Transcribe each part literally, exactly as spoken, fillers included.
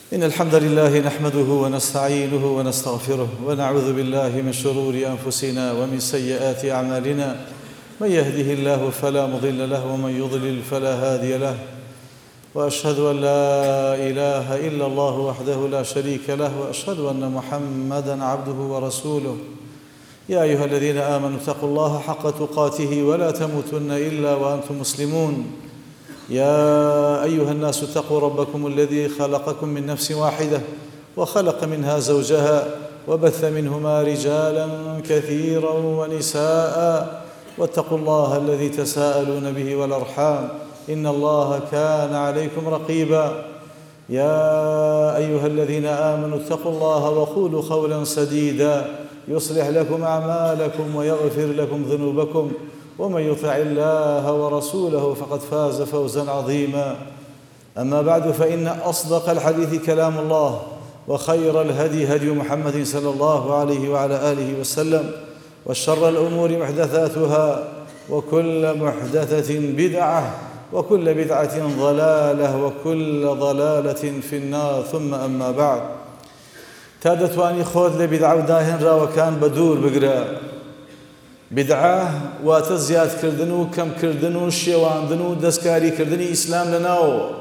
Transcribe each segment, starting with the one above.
إن الحمد لله نحمده ونستعينه ونستغفره ونعوذ بالله من شرور أنفسنا ومن سيئات أعمالنا. من يهده الله فلا مضل له ومن يضلل فلا هادي له، وأشهد أن لا إله إلا الله وحده لا شريك له، وأشهد أن محمدًا عبده ورسوله. يا أيها الذين آمنوا اتقوا الله حق تقاته ولا تموتن إلا وأنتم مسلمون. يا أيها الناس اتقوا ربكم الذي خلقكم من نفس واحدة وخلق منها زوجها وبث منهما رجالا كثيرا ونساء، واتقوا الله الذي تساءلون به والأرحام إن الله كان عليكم رقيبا. يا أيها الذين آمنوا اتقوا الله وقولوا قولا سديدا يصلح لكم أعمالكم ويغفر لكم ذنوبكم، ومن يطع الله ورسوله فقد فاز فوزا عظيما. أما بعد، فإن أصدق الحديث كلام الله، وخير الهدي هدي محمد صلى الله عليه وعلى آله وسلم، وشر الأمور محدثاتها، وكل محدثة بدعة، وكل بدعة ضلالة، وكل ضلالة في النار. ثم أما بعد، تادتواني خود لبدعة وداهن را وكان بدور بقرأ بدعة واتزياد كردنو كم كردنو شيواندنو دسكاري كردني إسلام لناو.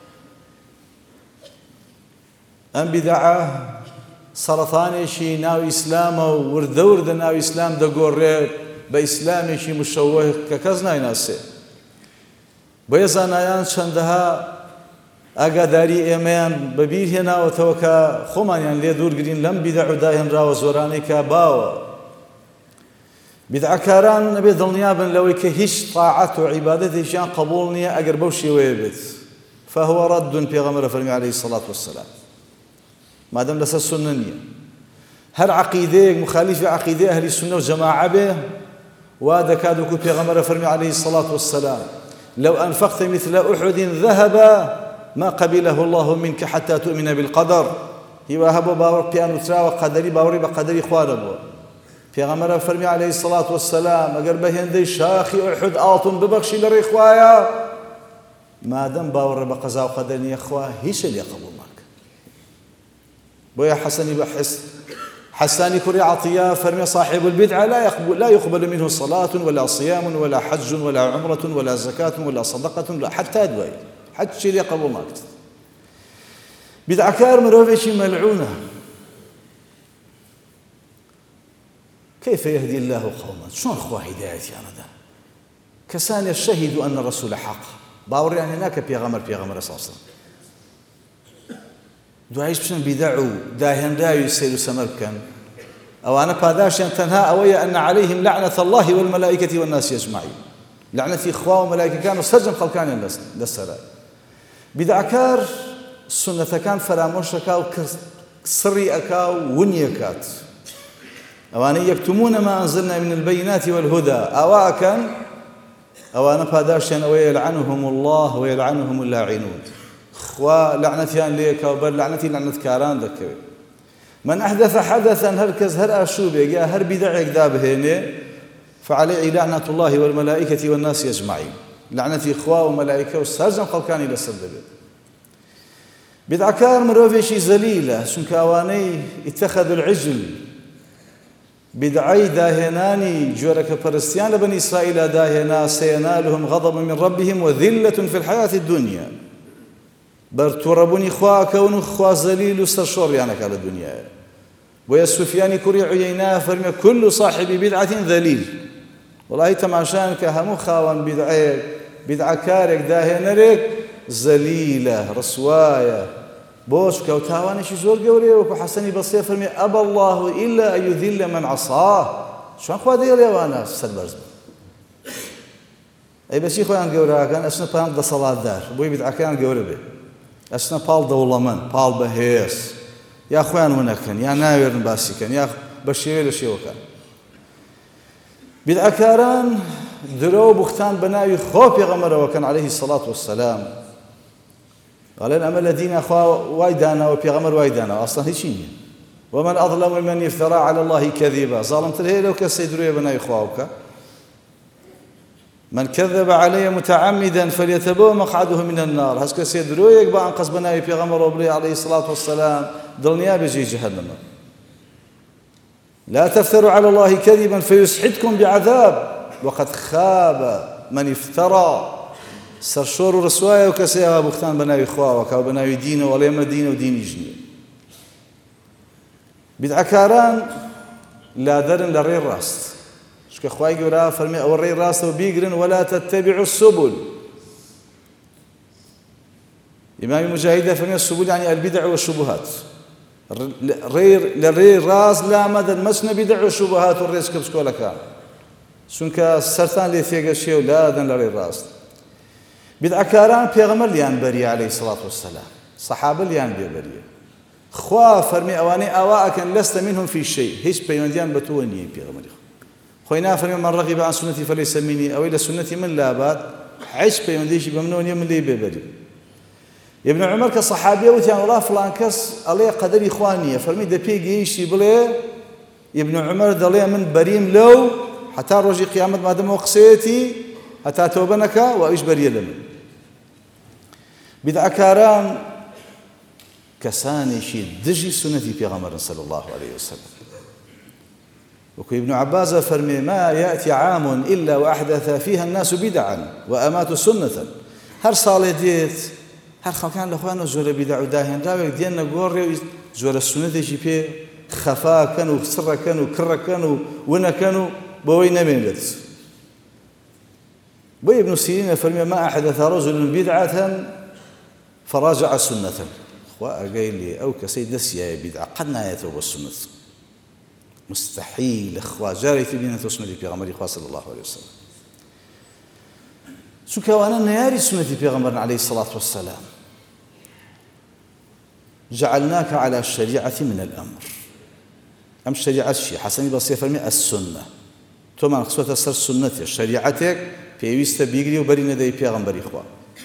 أم بدعة سرطاني شي ناو إسلام وردور دا ناو إسلام دا قوري بإسلامي شي مشوه ككزنا يناسي بيزانايان شندها ئاگاداری ئێمەیان بەبیر هێناوەتەوە کە خۆمانیان لێ دوورگرین لەم بیدع و داهێنراوە زۆرانەی کە باوە. بیدعەکاران نەبێ دڵنیابن لەوەی کە هیچ طاعەت و عیبادەتێکیان قبوڵ نییە ئەگەر بەو شێوەیە بێت. فهو رد پێغەمبەر فەرمی عەلەیهی الصەلاة وەسسەلام، مادەم لەسەر سونە نییە. هەر عەقیدەیەک مخالیفی عەقیدەی ئەهلی سونە و جەماعە بێ، وا دەکات وەکو پێغەمبەر فەرمی عەلەیهی الصەلاة وەسسەلام: لو أنفقت مثل أحد ذهبا ما قبله الله منك حتى تؤمن بالقدر. هو هبو باور بيان وترا وقدري باوري بقدري خواربو. پیغمبر فرمي عليه الصلاة والسلام اگر بهندي شاخي احد آتون ببخشي لري خوايا، ما دام باور بقضاء وقدرني اخوا هيش اللي قبول معك. بويا حسني بحس حساني كري عطية فرمي صاحب البدعة لا يقبل لا يقبل منه صلاة ولا صيام ولا حج ولا عمرة ولا زكاة ولا صدقة ولا حتى دواي حتى شيء قبول ماكت. بدعكار مروفيشي ملعونة. كيف يهدي الله قوما؟ شلون اخوا هدايتي انا ده؟ كسان يشهد ان الرسول حق، باور يعني هناك بيغمر بيغمر اساسا. دعايش بشن بدعو داهن رايو يسيروا سمركن. او انا باداش تنها اويا ان عليهم لعنة الله والملائكة والناس اجمعين. لعنة اخوة وملائكة كانوا سجن خلقان للسراء. بدعكار سنة كان فراموشكا وسري أكا ونيكات. أوان يكتمون ما أنزلنا من البينات والهدى أواكا أوان باداشين ويلعنهم الله ويلعنهم اللاعنون. خوا لعنتيان ليك وبر لعنتي لعنة كاران ذكر. من أحدث حدثا هركز هر أشوبي جاء هر بدعك دابهيني فعليه لعنة الله والملائكة والناس أجمعين. لعنتي إخوة وملائكة وسرجم خلقاني للسبب. بدعكار مروفيشي زليلة شنك أواني اتخذوا العجل. بدعي داهناني جورك فرستيان لبني إسرائيل داهنا سينالهم غضب من ربهم وذلة في الحياة الدنيا. برتوربوني إخوة كون إخوة زليل وستشور يعني على الدنيا. ويا سفيان كري عييناه فرمي كل صاحب بدعة ذليل. والله تماشان كهمو خاوان بدعي بدعكارك داهنرك زليلة رسواية بوش كوتاواني شي زور قوري وكو حسني بصير فرمي أبى الله إلا أن يذل من عصاه. شو أخوة ديالي وانا سلبرز أي بس يخوان قورا كان أسنا بان دا صلاة دار بوي بدعكان قوري به أسنا بال دولمان بال بهيس يا أخوان ونكن يا ناوير نباسي كان يا بشيري لشي وكان بدعكاران درو بختان بناوي خوف يغمر وكان عليه الصلاة والسلام قال أما الذين أخوا وايدانا وبيغمر وايدانا أصلا هيشين. ومن أظلم ممن يفترى على الله كذبا. ظالمت له لو كسيدرو يا بناوي خواوك من كذب علي متعمدا فليتبوأ مقعده من النار هەست کەسێ درۆیەک بە ئەنقەس بە ناوی پێغەمبەرەوە بڵێ عەلەیهی سڵات وەسەلام دڵنیا بێژێ جەهەنەمە لا تفتروا على الله كذبا فيسحتكم بعذاب وقد خاب من افترى سرشور و ڕسوایە و کەسێ ئەوا بوختان بە ناوی خواوە کاو بە ناوی دینەوە وەڵێ ئەمە دینە و دینیش نییە بیدعەکاران لادەرن لە ڕێی ڕاست چونکە خوای گەورە فەرمێ ئەوە ڕێی ڕاستەوە بیگرن ولا تتبعوا السبل ئیمامی مجاهید دەفەرمێ السبل یعنی البدع والشبهات لە ڕێی ڕاست لامەدەن مەچنە بیدع و شوبهات و ڕێزکە بچکۆلەکان چونکە سەرتان لێ تێگەشێ و لادەن لە ڕێی ڕاست بیدعەکاران پێغەمبەر لیان بەریە عەلەیهی سڵات وەسەلام سەحابە لیان بێبەریە خوا فەرمی ئەوانەی ئاوا ئەکەن لەستە منهم فی شەی هیچ پەیوەندیان بە تۆ نییە پێغەمبەری خۆی نافەرمێ من ڕەغیب عن سنەتی فەلەیسە مینی ئەوەی لە سنەتی من لابات هیچ پەیوەندیشی بە منەوە نییە من لێی بێبەری ابن عمر کە سەحابیە وتیان وڵا فڵان کەس ئەڵێ قەدەری خوا نییە فەرمی دە پێی گەیشتی بڵێ ابن عمر دەڵێ من بەریم لەو حتا ڕۆژی قیامەت مادەمەوە قسەیەتی هەتا تۆبە نەکا و ئەویش بەریە لە من بیدعەکاران کەسانێکی دژی سنەتی پێغەمبەرن صلی الله عليه وسلم وكو ابن عباس فرمي ما يأتي عام إلا وأحدث فيها الناس بدعا وأماتوا سنة هر صالح ديت هر خلقان لخوانو زور بدع وداهن راوك دينا قوري زور السنة جي بي خفا كانوا سر كانوا كر كانوا ونا كانوا بوي نميلت بوي ابن سيرين فرمي ما أحدث رجل بدعة فراجع سنة قايل لي أو كسيد نسيا بدعة قد نايته والسنة مستحيل اخوا جاري تبين سنة پیغمبر خدا صلى الله عليه وسلم شو كوانا نياري سنة پیغمبر عليه الصلاة والسلام جعلناك على الشريعة من الأمر أم شريعة الشيء حسني بصير فرمي السنة ثم نقصد أسر سنتي شريعتك بيويست بيجري وبرينا داي پیغمبر خدا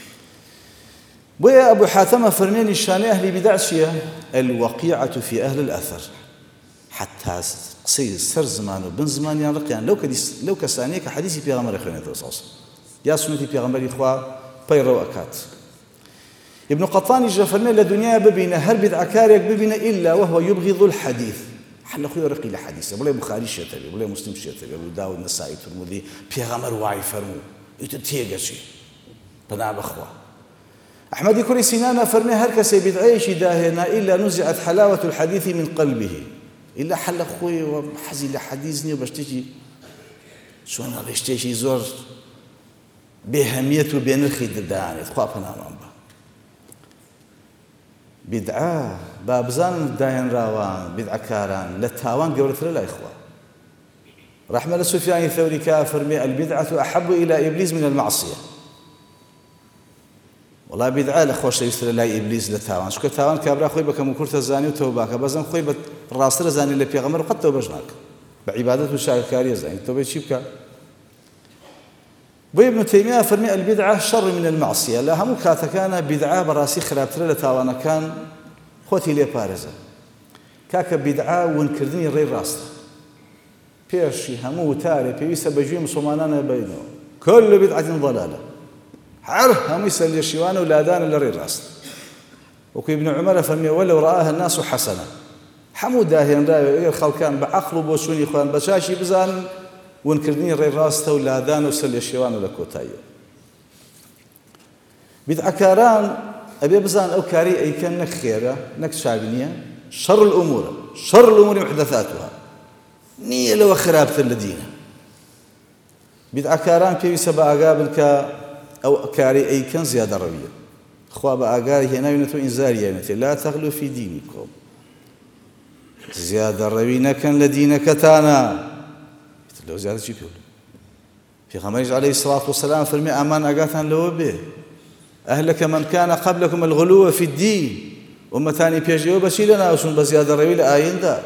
بويا أبو حاتم فرمي نشاني أهل بدع شيء الوقيعة في أهل الأثر حتى قصي سر زمان وبن زمان يعني لقيان لو كدي لو كسانيك حديثي بيغمبر اخواني تصاص يا سنتي بيغمبر اخوا بيرو اكات ابن قطان جفرنا لدنيا ببينا هل بدعكارك ببينا الا وهو يبغض الحديث حنا خويا رقي الحديث ولا بخاري شتري ولا مسلم شتري ابو داود النسائي الترمذي بيغمبر واعي فرمو يتتيغشي بنا بخوا احمد كل سنان فرمي هركس بدعيش داهنا الا نزعت حلاوه الحديث من قلبه إلا حل خوي وحزي لحديثني وبشتكي شو أنا بشتكي زور بهمية وبين الخيد داني تخاف أنا رامبا بدعة بابزان داين راوان بدعة كاران للتاوان قولت لا إخوة رحمة سفيان الثوري كافر البدعة أحب إلى إبليس من المعصية والله بدعة لخوش يستر لا إبليس للتاوان شو كتاوان كابرا خوي بك مكورت الزاني وتوباك بزن خوي بت الراسل زاني اللي بيغمر وقد توبجناك بعبادته وشاكارية زاني توبة شيبك بو ابن تيمية فرمي البدعة شر من المعصية لا هم كان بدعة براسي خرابتر لتاوانا كان خوتي لي بارزة كاك بدعة ونكردني غير راسته بيرشي همو تاري بيويسا بجوي مسلمانانا بينه كل بدعة ضلالة عره هم يسأل الشيوان ولادان لري راست وكي ابن عمر فرمي ولو رآها الناس حسنة حمود داهين راي الخلقان بعقل بوشوني اخوان بشاشي بزان ونكردني ري راسته ولادان وسل الشيوان ولكوتاي بدعكاران ابي بزان او كاري اي كان نك خيره نك شاغنيه شر الامور شر الامور محدثاتها نيه لو خرابت الذين بدعكاران في سبع قابل أو كاري أي كان زيادة روية خواب أجاري هنا ينتو إنزاري يعني لا تغلو في دينكم زيادة روينا كان لدينك تانا لو زيادة شي بيقول في خمرج عليه الصلاة والسلام فرمي أمان أجاثا لو به أهلك من كان قبلكم الغلو في الدين وما ثاني بيجيو بشي لنا وشون بزيادة روية لآيين دا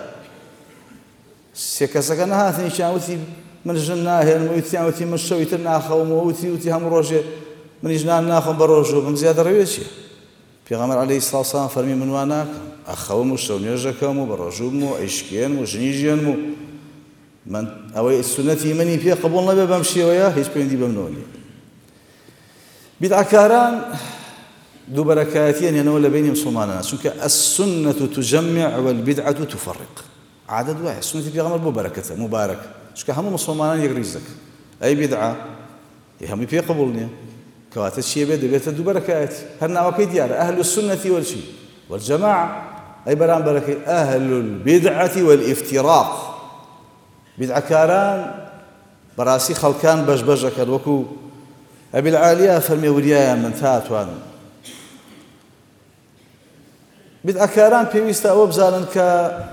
سيكسكنا هاثني شاوثي من جناه الموتي وتي مشوي تنا خوم وتي وتي هم روجه من جنان ناخذ بروجو بم زياده رويشي في غمر عليه الصلاه والسلام فرمي من واناك اخوم وشون يرجكم وبروجو مو اشكين وجنيجين مو من ئەوەی سونەتی منی پێ قبوڵ نەبێ بەم شێوەیە هیچ پەیوەندی بەمنەوە نییە. بیدعەکاران دووبەرەکایەتیان هێنەوە لە بینی مسلمانانە، چونکە السنة تجمع والبدعة تفرق. عادەت وایە سنەتی پێغەمبەر بۆ بەرەکەتە مبارەکە، چونکە هەموو مسلمانان یەک ڕیز دەکەن. ئەی بیدعە هەمووی پێ قبوڵ نییە، کەواتە چیە بێت؟ دەبێتە دووبەرەکایەتی. هەر ناوەکەی دیارە ئەهل السنة والچی والجماعة، ئەی بەرامبەرەکەی ئەهل البدعة والافتراق. بیدعەکاران بەڕاستی خەڵکان بەش بەش دەکەن، وەکو ئەبی العالیا فەرمێ وریایان من تا ئەتوانم. بیدعەکاران پێویستە ئەوە بزانن کە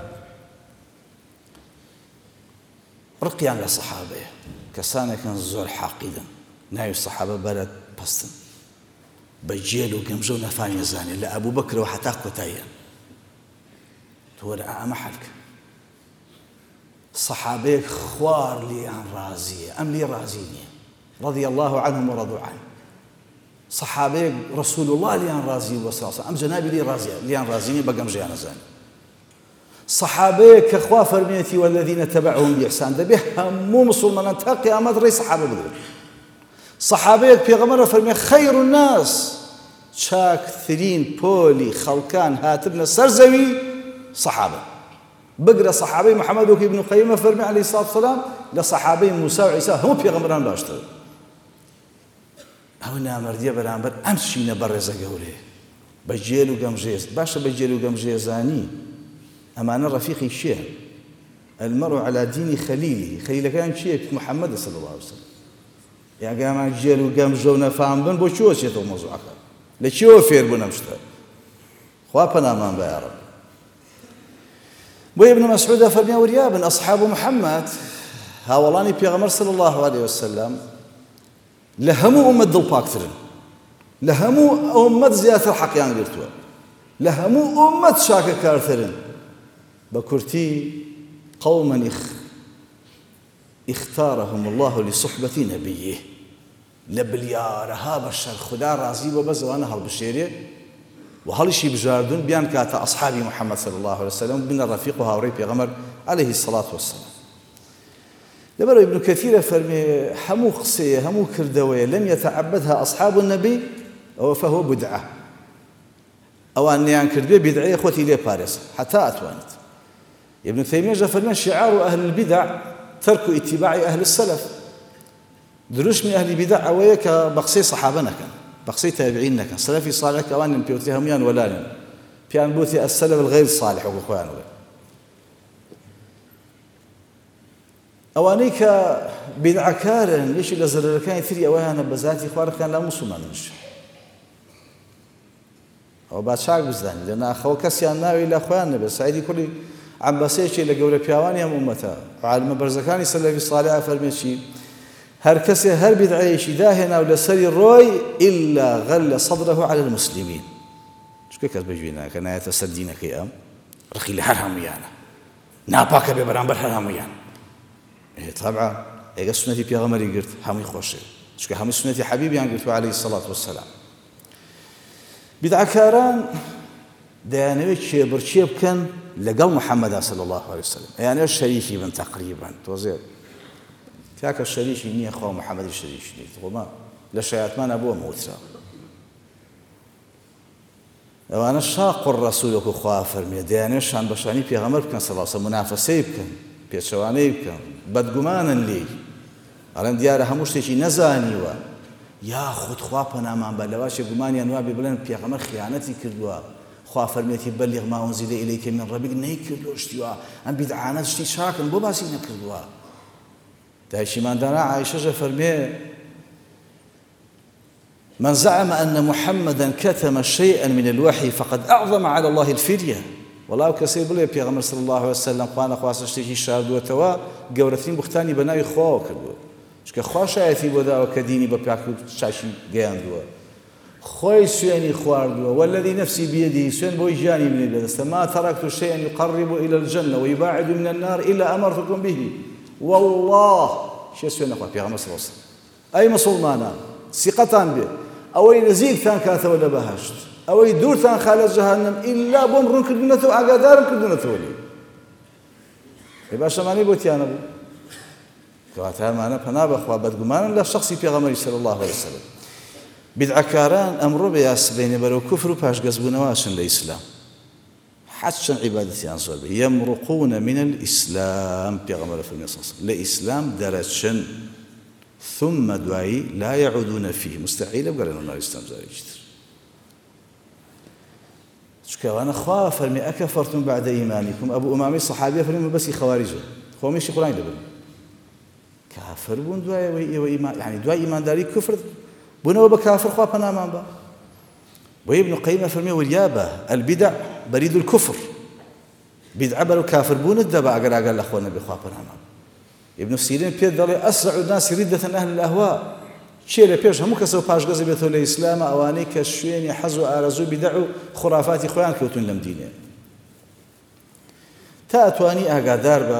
ڕقیان لە سەحابەیە، کەسانێکن زۆر حاقیدن، ناوی سەحابە بەرەد پەستن، بە جێل و گەمژە و نەفامی زانێ لە ئەبوو بەکرەوە حتا کۆتاییان. تۆ وەرە ئەمە حەلکە. سەحابەیەک خوار لێیان ڕازیە، ئەم لێ ڕازی نییە، رضي الله عنهم ورضوا عنه. صحابي رسول الله ليان رازي وصاصة أم جنابي لي رازي ليان رازيني بقم جيانا زاني. صحابي كخوا فرميتي والذين تبعهم بإحسان ده مو مسلمان تاقي أمد ري صحابة بدر. صحابي بيغمر فرمي خير الناس شاك ثرين بولي خلقان هاتبنا سرزوي صحابة. بقرا صحابي محمد وابن قيم فرمي عليه الصلاة والسلام لصحابي موسى وعيسى هم بيغمران باشتر. ئەو نامەردیە بەرامبەر ئەم شینە بەڕێزە گەورەیە بە جێل و گەمژێز. باشە بە جێل و گەمژێزانی ئەمانە ڕەفیقی شێ المەرء على دینی خەلیلی. خەلیلەکان چییە؟ محەممەد صلی الله عليه وسلم. یاگەمان جێل و گەمژە و نەفام بن بۆ چۆ چێتەوە مۆزوعەکە؟ لە چیەوە فێر بوون ئەم شتە؟ خوا پەنامان بە یا ڕەب. بۆ ابن مەسعود فەرمیا وریابن ئەصحاب محەممەد هاوڵانی پێغەمبەر صلی الله عليه وسلم لە هەموو ئومەت دڵپاکترن، لە هەموو ئومەت زیاتر حەقیان گرتووە، لە هەموو ئومەت شاکەکارترن. بە کورتی قوما اختارهم الله لصحبة نبيه. لە بلیارەها بەشەر خدا ڕازی بۆ بەزەوانە هەڵبژێرێ و هەڵیشی بژاردون بیان کاتە ئەصحابی محەممەد صلی الله عليه وسلم بنە ڕەفیق و هاوڕێی پێغەمبەر عليه الصلاة والسلام. لبرو ابن كثير فرمي حمو قصية همو كردوية لم يتعبدها أصحاب النبي فهو بدعة أو أن يعني كردوية بدعية أخوتي لي باريس حتى أتوانت. ابن تيمية فرمي شعار أهل البدع ترك اتباع أهل السلف. دروش من أهل البدع أويك بقصي صحابنا كان بقصي تابعين كان سلفي صالح كوان بيوتيهم يان ولا بيان بوتي السلف الغير صالح وأخوان ئەوانەی کە بیدعەکارن یەکی لە زەرەرەکانی تری ئەوەیانە بە ذاتی خوارەکان لا موسڵماننش. ئەوە با چاک بزانین لە ناخەوە کەسیان ناوی لە خۆیان نەبێت. سەعیدی کوڕی عەباسەیەکی لە گەورە پیاوانی هەم ئومەتە عالمە بەرزەکانی سەلەفی صالح فەرمێ چی؟ هەر کەسێ هەر بیدعەیەکی داهێنا و لەسەری ڕۆی ئیلا غەلە صەدرەهو عەلە الموسلیمین. چکە کەس بەگوێ ناکە نایەتە سەر دینەکەی ئەم ڕقی لە هەر هەموویانە ناپاکە بێ بەرامبەر هەر هەموویان. طبعا ئێگە سنەتی پێغەمبەری گرت هەمووی خۆشێ، چونکە هەمووی سنەتی حەبیبیان گرتووە عليه الصلاة والسلام. بیدعەکاران دەیانەوێت کێبڕکێ بکەن لەگەڵ محەممەدا صلی الله عليه وسلم، ئەیانەوێت شەریکی بن تەقریبەن. تۆزێ تاکە شەریکی نییە خوا محەممەدی شەریکی نیت خۆما لە شایەتمانە بۆ موترا. ئەوانە شاق الرەسوول وەکو خوا فەرمێ دەیانەوێت شان بەشانی پێغەمبەر بکەن صلی الله عليه وسلم، منافەسەی بکەن، پێچەوانەی بکەن، بەدگومانن لێی، ئەڵێن دیارە هەموو شتێکی نەزانیوە یاخود خوا پەنامان بە لەواشێ گومانیان وا بێ بڵێن پێغەمبەر خیانەتی کردووە. خوا فەرمێتی بەلیغ ما ئونزیلە ئیلەیکە من ڕەبیک نەیکردووە شتیوە ئەم بیدعانە شتی چاکن بۆ باسی نەکردووە. دایشیماندانا عایشەژە فەرمێ من زعم أن محمدا كتم شيئا من الوحي فقد أعظم على الله الفدية. والله کەسێ بڵێ پێغەمبەر صلی الله عليه وسلم خوانە خواستە شتێکی شاردووەتەوە گەورەترین بوختانی بەناوی خواوە کردووە، چونکە خوا شایەتی بۆ داوە کە دینی بە پاک و چاشی گەیاندووە، خۆی سوێنی خواردووە. والذی نفسی بیەدیه سوێن بۆی ژیانی منی لەدەستە ما تركت شيئا يقرب إلى الجنة ويباعد من النار إلا أمرتكم به. والله شێ سوێن نەخوا پێغەمبەر صلی الله عليه وسلم. ئەی مسڵمانان سیقەتان بێ ئەوەی نزیکتان کاتەوە لە بەهەشت، ئەوەی دوورتان خالە جەهەنەم ئیلا بۆم ڕوون کردوونەتەوە ئاگادارم کردوونەتەوە لێ. ئێ باشەمانەی بۆ تیانە بوو کەواتە پەنا بەخوا بەدگومانن لە شخصی پێغەمبەری صلی الله عليه وسلم. بدعەکاران ئەمڕۆ بەیاسبێنێ بەرەو کوفر و پاشگەزبوونەوەچن لە ئیسلام، حەچەند عیبادەتیان زۆر بێ. یەمڕقون من الئیسلام، پێغەمبەر فەرمووی صلی الله عليه وسلم لە ئیسلام دەرەچن، ثم دوایی لا يعودون فيه، مستحیلە بگەڕێنەوە ناو ئیسلام جارێکی تر. چونکە ئەوانە خوا فەرمی ئەکەفەرتم بعد ئیمانیکم، ئەبوو ئومامەی سەحابیە فەرمی بەسی خەواریجە، خۆمیشی قورئانی لەبن کافر بوون، دوایەوەی ئێوە ئیمان، یعنی دوای ئیمانداری کوفر بوونەوە بە کافر، خوا پەنامان بە. بۆیە ابن قەیمە فەرمی وریابە البدع برید الكفر، بدعە بەرەو کافر بوونت دەبە ئەگەر ئاگەر لە خۆ نەبێ، خوا پەنامان. ابن سیرین پێ دەڵێ ئەسرع الناس ردة أهل الأهواء، چێ لە پێش هەموو کەسەوە پاشگەزە بێتەوە لە ئیسلامە ئەوانەی کە شوێنی حەز و ئارەزوو بدع و خوڕافاتی خۆیان کەوتون لەم دینێ. تا ئەتوانی ئاگادار بە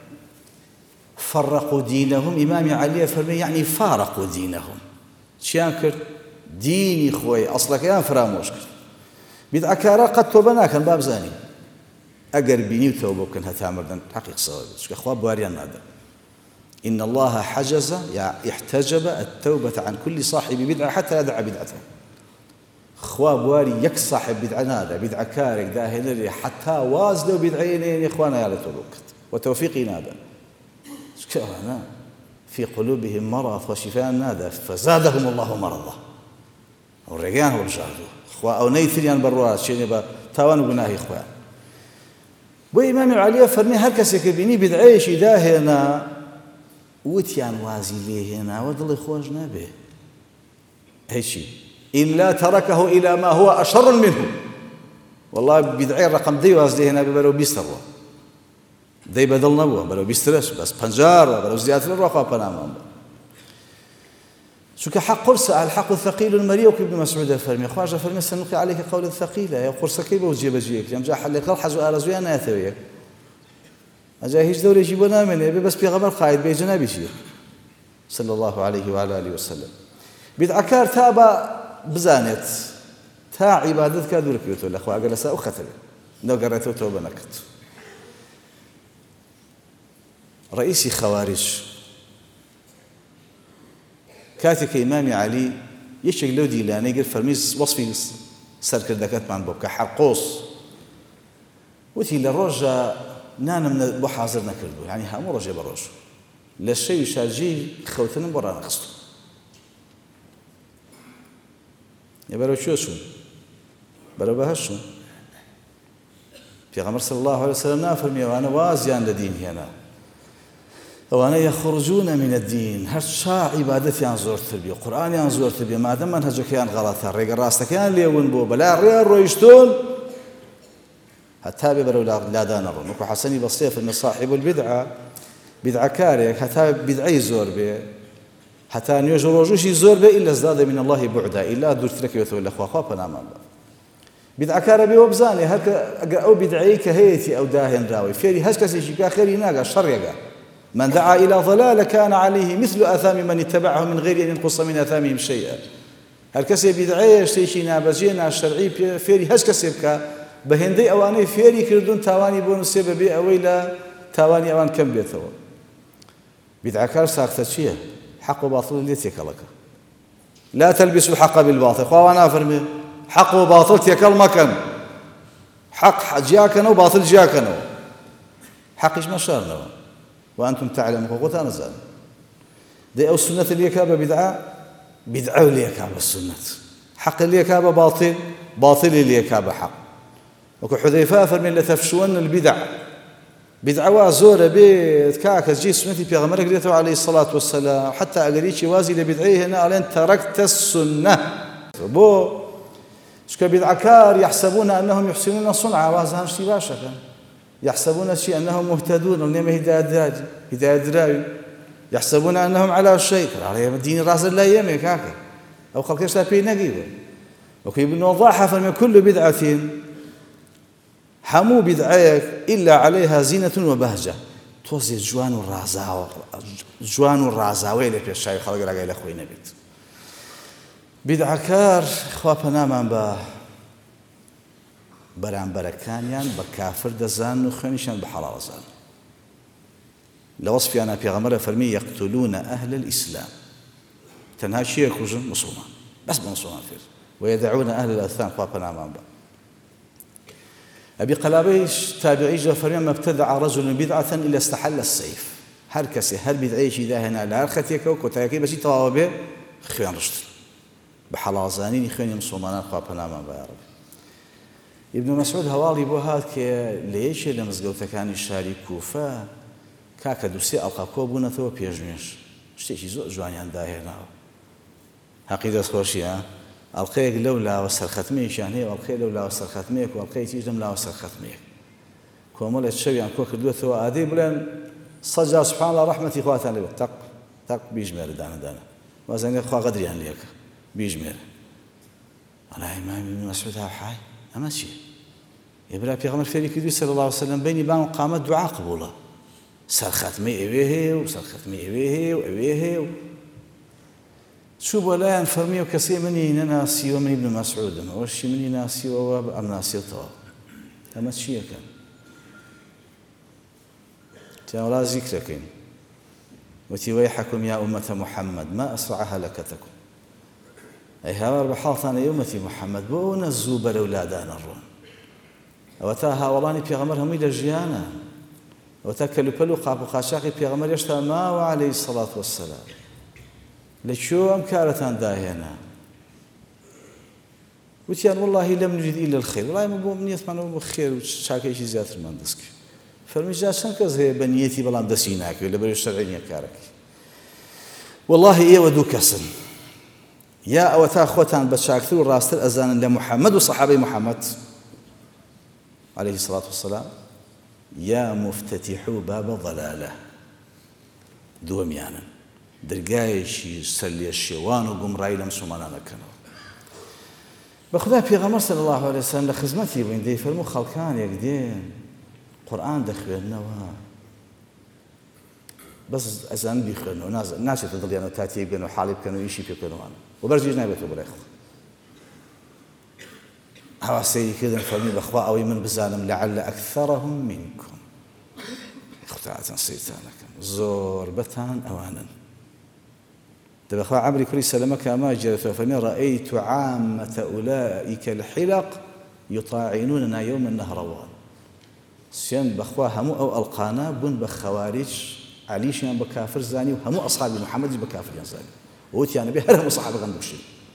فرقوا دینەهم، ئیمامی عەلیە فەرمێ یعنی فارقوا دینەهم، چیان کرد؟ دینی خۆی ئەسڵەکەیان فرامۆش کرد. بدعەکارە قەت تۆبە ناکەن، با بزانین ئەگەر بینی و تەوبە بکەن هەتا مردن حەقی قسەوە بێت، چونکە خوا بواریان نادا. إن الله حجز يعني احتجب التوبة عن كل صاحب بدعة حتى يدع بدعته. خوا بواري يك صاحب بدعة نادا، بدعة كارك داهن حتى واز لو بدعين يا إخوانا يا لتوبكت وتوفيقي نادا. شكرا في قلوبهم مرض وشفاء نادا فزادهم الله مرضا. والرجال هو بشهده خوا أو نيثريان برواز شيء با تاوان وجناهي إخوان. وإمام علي فرمي هركس يكبيني بدعيش داهنا وتيان وازي ليه هنا ودل خوش نبي هيشي إلا تركه إلى ما هو أشر منه. والله بدعي رقم دي وازي هنا بلو بيستر دي بدل نبوه بلو بيسترش بس بنجار بلو زيادة الرقم بنامهم. شو كحق قرصة الحق الثقيل المريء ابن مسعود فرمي خواجه فرمي سنلقي عليك قول الثقيلة يا قرصة كيف وجيب جيك يوم جاء حلق الحز وآرزويا أنا يثويك أجا هيج دوري يجيبونا منه بس بيغمر قائد بيجنابي شيء صلى الله عليه وعلى آله وسلم. بدعكار تابا بزانت تا عبادتك دورك يوتو الأخوة قال سا أختل لو قرأتو توبة نكت. رئيسي خوارج كاتك إمامي علي يشك لو ديلاني قال فرميز وصفي سركر دكات من بوبك حرقوس وتي للرجة نانا من بحاضر نكردو يعني همو رجع بروج للشيء شارجي خوتنا برا نقصتو يبرو شو شو برو بهشو في غمر صلى الله عليه وسلم نافرمي وانا وازيان لدين هنا وانا يخرجون من الدين هرشا عبادتي عن زور تربيه قرآن عن زور تربيه ما دام منهجك كان غلط الرجال راسك كان ليون بو بلا ريال رويشتون حتى ببرو لا دانرون وكو حسني بصيف ان صاحب البدعه بدعه كارك حتى بدعي زور به حتى نيجو روجوشي زور به الا ازداد من الله بعدا الا درت لك يثول الاخوه خاف نعم بدعه كاربي وبزاني هك او بدعي كهيتي او داهن راوي فيري هسكسي شي خيري ناقه شر يقا من دعا إلى ضلال كان عليه مثل آثام من اتبعه من غير أن ينقص من آثامهم شيئا. هل كسي بدعية شيء نابجينا الشرعي فيري هش كسي بك بهندي أواني فيري كردون تاواني بون السبب أويلا تاواني أوان كم بيتوا. بدعة كار ساقطة شيء حق وباطل اللي تيكلك. لا تلبسوا الحق بالباطل. خوانا فرمي حق وباطل تيكل مكان. حق جاكنا وباطل جاكنا. حق إيش ما شارنا. وأنتم تعلمون قوة نزال دي أو السنة اللي يكابة بدعة بدعة اللي يكابة السنة حق اللي يكابة باطل باطل اللي يكابة حق وكو حذيفة فرمي لتفشون البدع بدعة وازورة بيت كاكا جي سنتي بيغمرك ليتو عليه الصلاة والسلام حتى أقريتش وازي لبدعيه هنا ألين تركت السنة بو شكا بدعة كار يحسبون أنهم يحسنون صنعا وازهان اشتباشا كان يحسبون شيء أنهم مهتدون ونما هداية دراج هداية دراج يحسبون أنهم على شيء على الدين راس لا يمك هكذا أو خلق يشتبه نقيبا وكي ابن وضاحة فمن كل بدعة حمو بدعيك إلا عليها زينة وبهجة توزي جوان الرازاوة جوان الرازاوة اللي في الشاي خلق رقا إلى أخوي نبيت بدعة كار خوابنا من باه بەرامبەرەکانیان بە کافر دەزان و خوێنیشان بە حەڵاڵ دەزان لوصفيانا بيغمر فرمي يقتلون أهل الإسلام تنها شيء يكوزن مسلمان بس بمسلمان فيه ويدعون أهل الأثام خوابنا أمام با أبي قلابيش تابعي فرمي ما ابتدع رجل بدعة إلا استحل السيف هر كسي هر بدعي شي داهنا لهر ختيك وكتاكي بس يتوابه خيان رشد بحلازانين خيان مسلمان خوابنا أمام با يا رب ابن مسعود هوالي بو هات كي ليش لمزقوته كان الشاري كوفة كاكا دوسي ألقا كوبونا ثو بيجنيش شتيشي زو جوانيان داهنا حقيقة خوشي ها ألقيك لولا وسر ختميك يعني ألقي لولا وسر ختميك وألقي تيجم لا وسر ختميك كومل الشوي عن كوك دو ثو عادي بلن صجا سبحان الله رحمتي خواتان لي تق تق بيجمر دانا دانا وزين خوا قدريان ليك بيجمر أنا إمام ابن مسعود ها حي أما شيء يبرأ بيغمر فيري كدوي صلى الله عليه وسلم بيني بان قامت دعاء قبوله سر ختمي إيوه وسر ختمي إيوه وإيوه شو بولا فرمي وكسي مني ناسي ومني ابن مسعود ما وش مني ناسي وأم ناسي طوال أما شيء كان تعالى ذكركم وتويحكم يا أمة محمد ما أسرع هلكتكم أي هاور بحالتان يومتي محمد بو نزو بالأولادان الرون وتاها والله بيغمر هم إلى جيانا وتاكلوا بلو قابو خاشاقي بيغمر يشتا ما وعليه الصلاة والسلام لشو أمكارتان داهنا وتيان والله لم نجد إلا الخير والله ما بو منيت معنا بخير وشاكي شي زيادة من دسك فالمجال شنكز هي بنيتي بلان دسيناك ولا بريو الشرعين كارك والله إيه ودو كسن يا أوتا خوتان بشاكتر راستر أزان لمحمد وصحابي محمد عليه الصلاة والسلام يا مفتتحو باب ضلالة دوميانا درقايشي سلي الشيوان وقم راي لمسومانا كانوا بخدا في غمر صلى الله عليه وسلم لخزمتي وين دي فرمو خلقان يقدين قرآن دخلنا وها بس أزان بيخلنا وناس الناس يتضل يعني تاتي يبقنوا حالي بكانوا يشي بيقنوا أنا وبرجي جنابته بريخ هوا سيدي كذا فرمي بأخواء أو يمن بزانم لعل أكثرهم منكم اختعة سيتانك زور بتان أوانا تبقى أخواء عمري كل سلامك ما جرت فمن رأيت عامة أولئك الحلق يطاعنوننا يوم النهروان سيان بأخواء همو أو ألقانا بن بخوارج عليشيان بكافر زاني وهمو أصحاب محمد بكافر زاني ووتي يعني بهرهم صحابة غنبوشي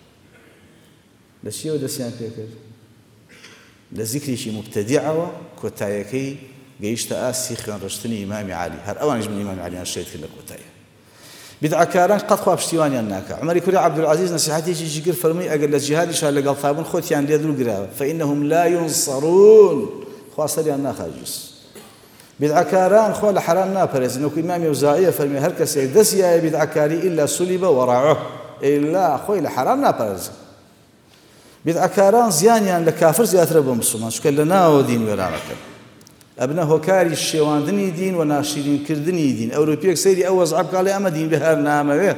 لشي ودسيان بيكر لذكري شي مبتدعة كوتايكي جيشت آسي خيان رشتني إمامي علي هر أوانج من إمامي علي أنا شريت كلك كوتايا بدعة كاران قد خواب شتيواني الناكا عمري كوري عبد العزيز نصيحتي شي جير فرمي أقل الجهاد شال لقال ثابن خوت يعني ليدرو قراب فإنهم لا ينصرون خواصلي الناخا جس بدعة كاران خوا لحرام نابرز إنه إمامي وزائية فرمي هركس يدسيا بدعة كاري إلا سلب ورعه إلا خوي لحرام نابرز بدعة كاران زيانيان لكافر زيادة ربهم مسلمان شو كان لنا ودين ويرانك أبنه كاري الشيوان دني دين وناشرين كردني دين أوروبيك سيري أوز عبك على أما دين بهار نامه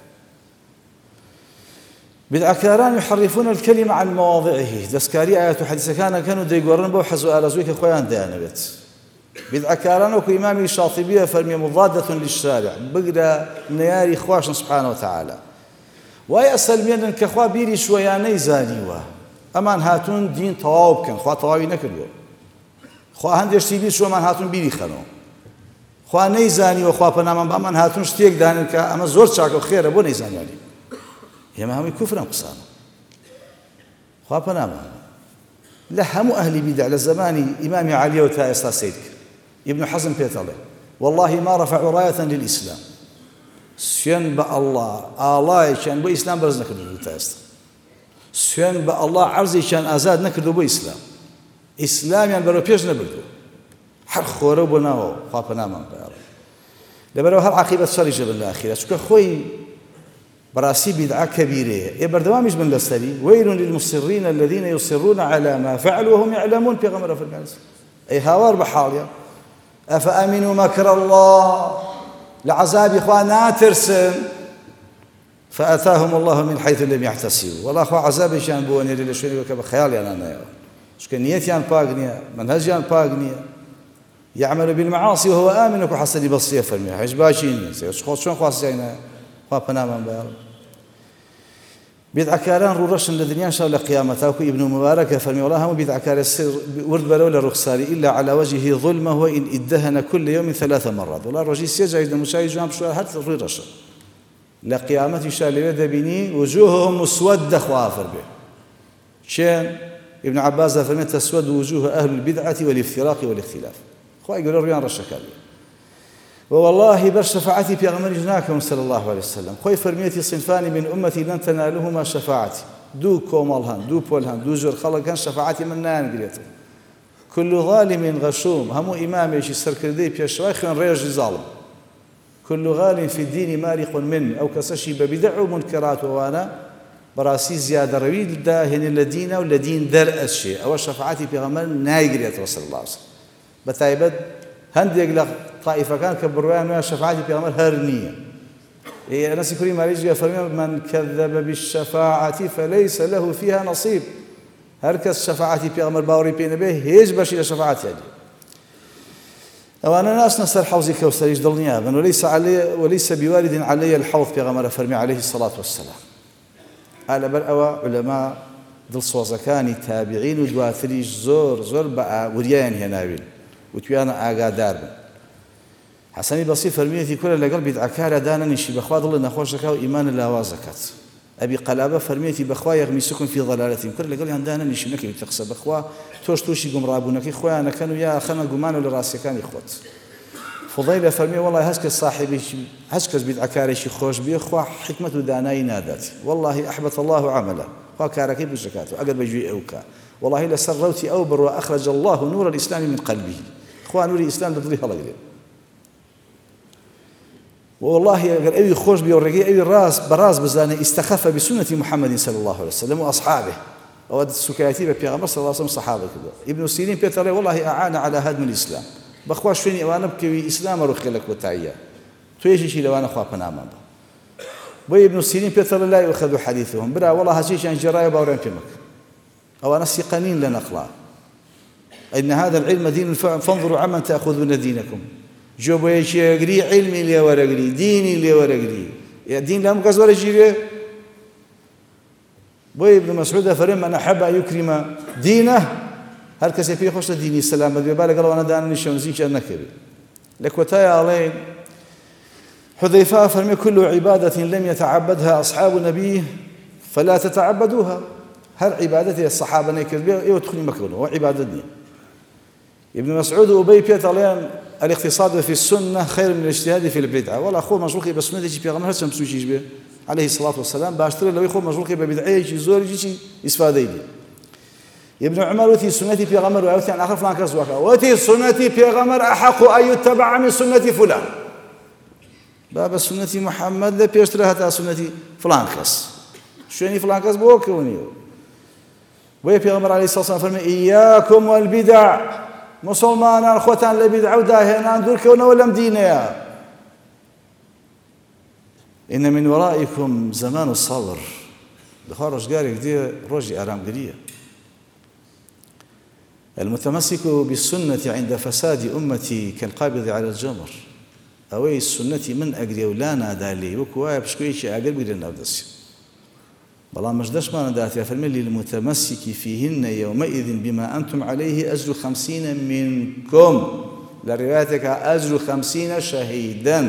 بدعة كاران يحرفون الكلمة عن مواضعه دسكاري آيات حديثة كان كانوا ديقورن بوحزوا آل زويك خويان ديانا بيت بدعة كاران وكو إمامي الشاطبية فرمي مضادة للشارع بقرا نياري خواشن سبحانه وتعالى وأي أسلمين كخوا بيري شوياني زانيوا أمان هاتون دين طواب كان خوا طوابي نكردو خوا هندش تيبير شو أمان هاتون بيري خانو خوا نيزاني وخوا بنامان بأمان هاتون شتيك دهنن كا أما زور شاك وخير أبو نيزاني علي يما همي كفر قصانا خوا بنامان لحمو أهل بدع لزماني إمامي علي وتائستا سيدك ابن حزم بيتالي والله ما رفعوا راية للإسلام سيان با الله الله كان بو إسلام برز نكردو تائستا سيان با الله عرضي كان آزاد نكردو بو إسلام إسلام يعني برو بيش نبردو حر خورو بناو خوا بنامان بيارو لبرو هر عقيبة شرجة بالآخرة شكا خوي براسي بدعة كبيرة يبردوامش من لستري ويل للمصرين الذين يصرون على ما فعلوا وهم يعلمون في غمرة في الناس أي هاوار بحاليا أفأمنوا مكر الله لعذاب إخوانا ترسم فأتاهم الله من حيث لم يحتسبوا والله أخوة عذاب شان بواني للشوني وكبه خيالي أنا أنا شكا نيتي عن باقنية منهجي عن باقنية يعمل بالمعاصي وهو آمن وحسن بصير فرمي هيش باشين خو شلون خاصينا خو بنام بار بدعة كاران رورش الدنيا إن شاء الله قيامته ابن مبارك فرمي والله هم بدعة كار السر ورد بلولا رخصاري إلا على وجهه ظلمه وإن ادهن كل يوم ثلاث مرات والله الرجل سيجا إذا مشاهد جام شو هات رورش لقيامة إن شاء الله بيني وجوههم مسودة خوافر به شان ابن عباس فرمي تسود وجوه أهل البدعة والافتراق والاختلاف خو يقول الريان رشكالي والله بر شفاعتي في غمر جناكم صلى الله عليه وسلم خوي فرميتي صنفان من أمتي لن تنالهما شفاعتي دو كومالهان دو بولهان دو جور خلق كان شفاعتي من نان قريته كل ظالم غشوم همو إمام يشي سركردي بيشوايخ ريج ظالم كل غال في الدين مارق من أو كسشي ببدع ومنكرات وانا براسي زيادة رويد داهن الذين والذين در الشيء أو شفاعتي في غمر ناي قريته صلى الله عليه وسلم بتايبد هندي لك طائفة كان كبروان ما شفاعتي في غمر هرنية إيه الناس كل ما يجي فرمي من كذب بالشفاعة فليس له فيها نصيب هركس شفاعتي في غمر باوري بين به هيج باش إلى شفاعتي هذه أو أنا ناس نسر حوزي كوثر يجدل نيابا وليس علي وليس بوارد علي الحوض في غمر فرمي عليه الصلاة والسلام على بل أو علماء دل صوزكاني تابعين ودواتري زور زور بقى وريان هناوين وتويانا آقادار بن حسني بصير فرميتي كل اللي قلبي دعكارة دانا نشي بخوا ضل نخوش كاو إيمان الله وازكات أبي قلابة فرميتي بخوا يغمسكم في ضلالتهم كل اللي قال دانا نشي نكي تقصى بخوا توش توشي قم رابونك إخوة أنا كانوا يا خنا قمان ولا راسي كان إخوات فضيلة فرمي والله هسك صاحبي هسك بدعكارة شي خوش بي إخوة حكمة داناي نادات والله أحبط الله عمله وكاركي بزكاته أقل بجوي أوكا والله لسروتي أوبر وأخرج الله نور الإسلام من قلبه إخوان نور الإسلام بضليها الله قريب والله قال أي خوش بيورقي أي راس براس بزاني استخف بسنة محمد صلى الله عليه وسلم وأصحابه أود السكايتي بيغمبر صلى الله عليه وسلم صحابه كذا ابن سيرين بيتر والله أعان على هدم الإسلام بخواش فيني وأنا بكي إسلام أروح لك وتعيا تويجي شيء لو أنا خوا بنامه بوي ابن سيرين بيتر لا يأخذ حديثهم برا والله هشيش عن جرايا باورين فيمك أو أنا سيقنين لنقلا إن هذا العلم دين فانظروا عمن تأخذون دينكم جوبوا يشي يقري علمي اللي ورقري ديني اللي ورقري يا دين لا مقص ولا جيبه بوي ابن مسعود فرم أنا أحب أن يكرم دينه هل كسي فيه خوش ديني السلام ببالك قالوا أنا دانني شونزيش أنكبي لك وتايا عليه حذيفة فرمي كل عبادة لم يتعبدها أصحاب النبي فلا تتعبدوها هل عبادتي الصحابة نيكذبوا إيه وتدخلي مكونه وعبادتني ابن مسعود وأبي بيت عليهم الاقتصاد في السنة خير من الاجتهاد في البدعة والله أخوه مشروقي بسنة يجي في غمر هسه مسوي شيء عليه الصلاة والسلام باشتري لو يخو مشروقي ببدعة يجي زور يجي استفادة لي ابن عمر وتي سنتي في غمر وأوتي عن آخر فلان كسوكا وتي سنتي في غمر أحق أن يتبع من سنة فلان باب سنة محمد لا بيشتري هتا سنة فلان كس شوني فلان كس بوكوني ويا في غمر عليه الصلاة والسلام فرمي إياكم والبدع مسلمان خوتان لبدع وداهنان دول كونه ولا مدينة إن من ورائكم زمان الصبر بخارج قاري كدي رجي أرام قريه المتمسك بالسنة عند فساد أمتي كالقابض على الجمر أوي السنة من أجري ولا نادالي وكواي بشكويش أقرب قري النودس والله مجدش ما نداتي فرمي للمتمسك فيهن يومئذ بما أنتم عليه أجر خمسين منكم لروايتك أجر خمسين شهيدا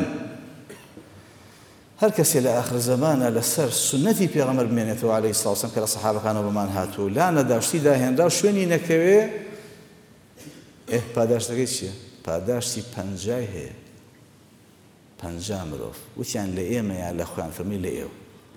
هل كسي لآخر زمان لسر سنتي في غمر بمينته عليه الصلاة والسلام كلا صحابة كانوا بمان هاتوا لا نداشتي داهن دا شوني نكوي إيه پاداش دقيت شيء پاداشتي پنجاي هي پنجا مروف وتيان لإيما يا لأخوان فرمي لإيو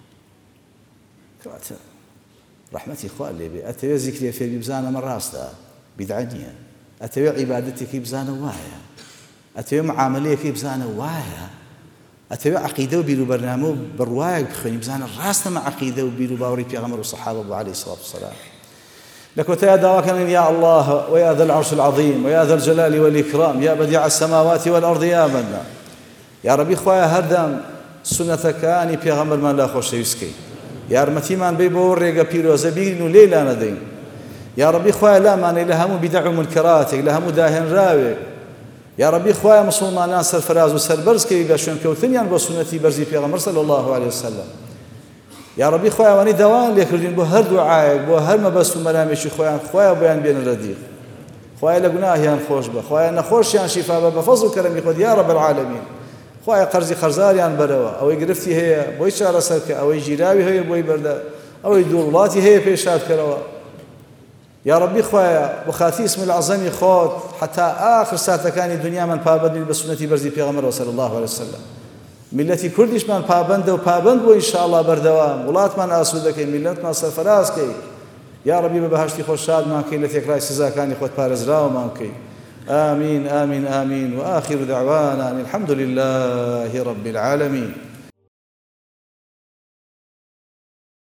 كرات رحمتي إخوان لي بي أتوي ذكري في بزانا من راس دا بدعنيا أتوي عبادتي كي بزانا وايا أتوي معاملية كي بزانا وايا أتوي عقيدة وبيرو برنامو برواية بخوني بزانا راسنا مع عقيدة وبيرو باوري في غمر والصحابة عليه الصلاة والسلام لك وتيا دواكن يا الله ويا ذا العرش العظيم ويا ذا الجلال والإكرام يا بديع السماوات والأرض يا منا يا ربي خوايا هردم سنتك أني في غمر من لا خوش يسكي يا رمتي من بيبور ريقا بيرو زبين وليلا ندين يا ربي خوايا لا ماني لهم بدع منكراتك لهم داهن راوي یا ربی خوایە مسلمانان سەرفەراز و سەربەرزکەی لە شوێنکەوتنیان بۆ سونەتی بەرزی پێغەمبەر صلی الله علیه وسلم. یا ربی خوایە ئەوانەی داوان لێکردین بۆ هەر دوعایەک بۆ هەر مەبەست و مەرامێکی خۆیان خوایە بۆیان بێنە ردیق، خوایە لە گوناهیان خۆش بە، خوایە نەخۆشیان شیفا بە بە فەزڵ و کەرەمی خۆت یا رب العالمین. خوایە قەرزی خەرزاریان بەرەوە، ئەوەی گرفتی هەیە بۆی چارەسەرکە، ئەوەی ژیراوی هەیە بۆی بەردە، ئەوەی دوو وڵاتی هەیە پێشاد کەرەوە. یا ربی خوایە بۆ خاتی اسم العەزەمی خۆت حتا ئاخر ساتەکانی دنیامان پابەند بین بە سونەتی بەرزی پێغەمبەر صلی الله علیه وسلم. میلەتی کوردیشمان پابەندە و پابەند بۆ ئینشاءالله بەردەوام، وڵاتمان ئاسوودەکەی، میلەتمان سەرفەرازکەی. یا ربی بە بەهەشتی خۆت شادمان کەی، لە تێکرای سزاکانی خۆت پارێزراوەمان کەی. آمين آمين آمين وآخر دعوانا أن الحمد لله رب العالمين.